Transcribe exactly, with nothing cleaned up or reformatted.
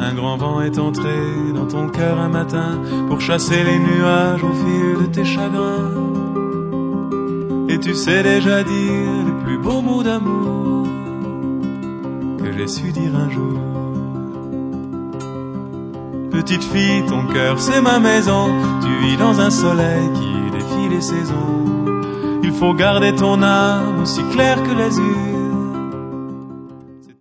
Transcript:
Un grand vent est entré dans ton cœur un matin pour chasser les nuages au fil de tes chagrins. Et tu sais déjà dire les plus beaux mots d'amour que j'ai su dire un jour. Petite fille, ton cœur c'est ma maison. Tu vis dans un soleil qui défie les saisons. Il faut garder ton âme aussi claire que l'azur